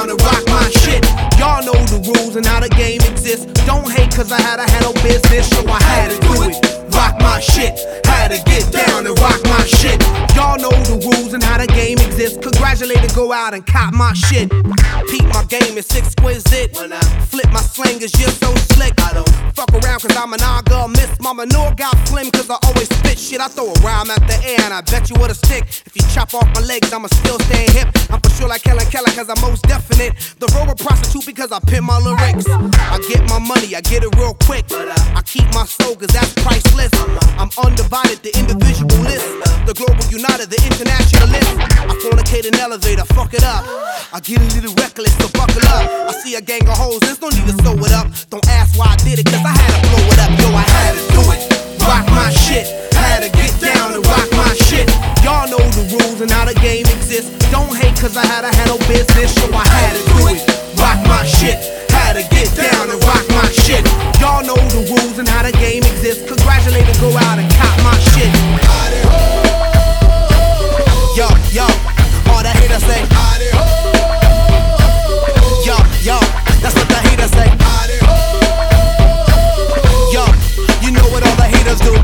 down and rock my shit. Y'all know the rules and how the game exists. Don't hate cause I had to handle business, so I had to do it. Rock my shit, had to get down and rock my shit. Y'all know the rules and how the game exists. Congratulate and go out and cop my shit. Peep my game, it's exquisite. When I flip my slang, is just so slick. I don't fuck around cause I'm an miss. My manure got slim cause I always spit shit. I throw a rhyme at the air and I bet you with a stick. If you chop off my legs, I'ma still stay hip. I'm for sure like Kellen Keller cause I'm most definite. The robot prostitute because I pimp my lyrics. I get my money, I get it real quick. I keep my soul cause that's priceless. I'm undivided, the individualist. The global united, the internationalist. I fornicate an elevator, fuck it up. I get a little reckless, so buckle up. I see a gang of hoes, there's no need to sew it up. Don't ask why I did it, cause I had to blow it up. Yo, I had to do it. Rock my shit, had to get down and rock my shit. Y'all know the rules and how the game exists. Don't hate cause I had to handle business, so I had to do it. Rock my shit, had to get down and rock my shit. Y'all know the rules and how the game exists. Congratulate and go out and cop my shit. Yo, yo, all the haters say. Yo, yo, that's what the haters say. Yo, you know what all the haters do.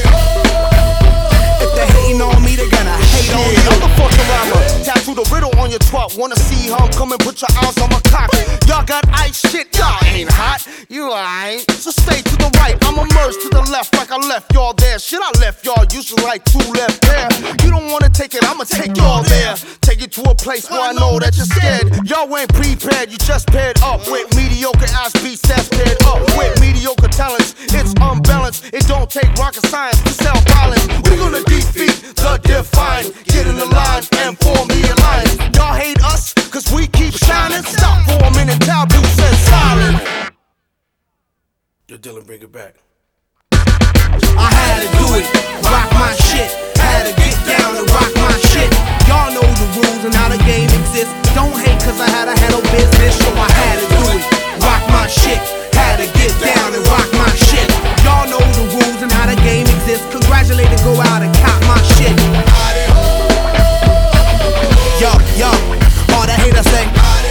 If they're hating on me, they're gonna hate on you. I'm the Force-a-rama, tattoo the riddle on your twat. Wanna see how I'm coming, put your eyes on my cock. Y'all got ice shit, y'all ain't hot. You ain't. So stay to the right, I'ma merge to the left like I left y'all there. Shit, I left y'all usually like two left there. You don't wanna take it, I'ma take y'all there. Take you to a place where I know that you're scared. Y'all ain't prepared, you just paired up with mediocre ass beats that's paired up with mediocre talents. It's unbalanced, it don't take rocket science to sell violence. We're gonna defeat the divine. Get in the line and form the alliance. Y'all hate us, cause we keep shining. Stop for a minute, taboo said silent. Yo, Dylan, bring it back. I had to do it, rock my shit. Had to get down and rock my shit. Y'all know the rules and how the game exists. Don't hate cause I had to handle business, so I had to do it. Rock my shit, had to get down and rock my shit. Y'all know the rules and how the game exists. Congratulate and go out and cop my shit. Yo, yo, all the haters say.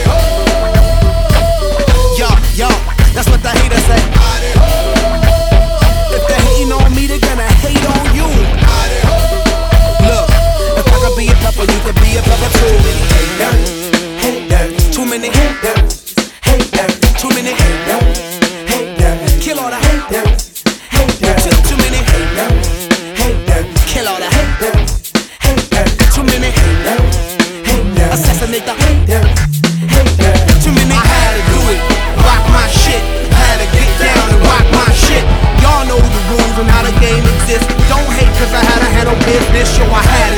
Yo, yo, that's what the haters say. If they're hating on me, they're gonna hate on you. Look, if I could be a pepper, you could be a pepper too. Haters, too many haters, haters, too many haters, haters, kill all the haters, haters, too many haters, haters, kill all the haters, haters, too many haters, haters, assassinate the haters, haters, too many. I had to do it, rock my shit, had to get down and rock my shit. Y'all know the rules and how the game exists. Don't hate cause I had to handle business, so I had